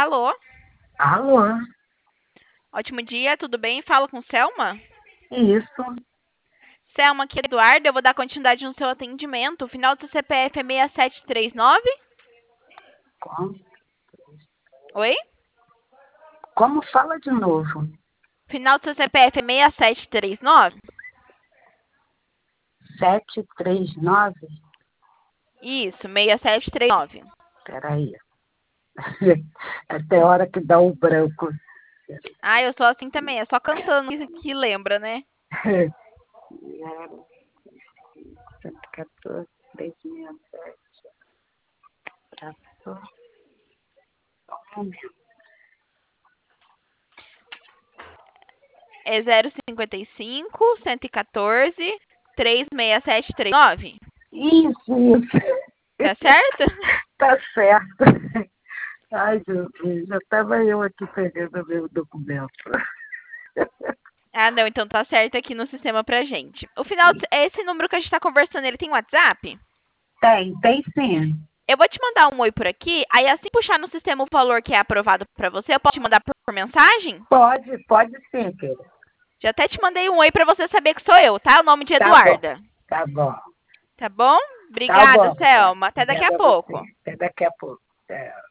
Alô? Alô? Ótimo dia, tudo bem? Fala com Selma? Isso. Selma, aqui é Eduardo, eu vou dar continuidade no seu atendimento. O final do seu CPF é 6739? Como, Oi? como fala de novo? O final do seu CPF é 6739? 739? Isso, 6739. Peraí. Até a hora que dá o branco. Ah, eu sou assim também, é só cantando que lembra, né? 114, 367. Traçou. Só um momento. É 055 114 36739. Isso. Tá certo? Tá certo. Ai, Jesus, já estava eu aqui pegando meu documento. Ah, não, então tá certo aqui no sistema pra gente. O final, esse número que a gente tá conversando, ele tem WhatsApp? Tem sim. Eu vou te mandar um oi por aqui, aí assim puxar no sistema o valor que é aprovado pra você, eu posso te mandar por mensagem? Pode sim, filha. Já até te mandei um oi pra você saber que sou eu, tá? O nome de Tá bom, Eduarda. tá bom. Tá bom? Tá Obrigada, bom, Selma. Até daqui a obrigada a você. pouco. Até daqui a pouco. É.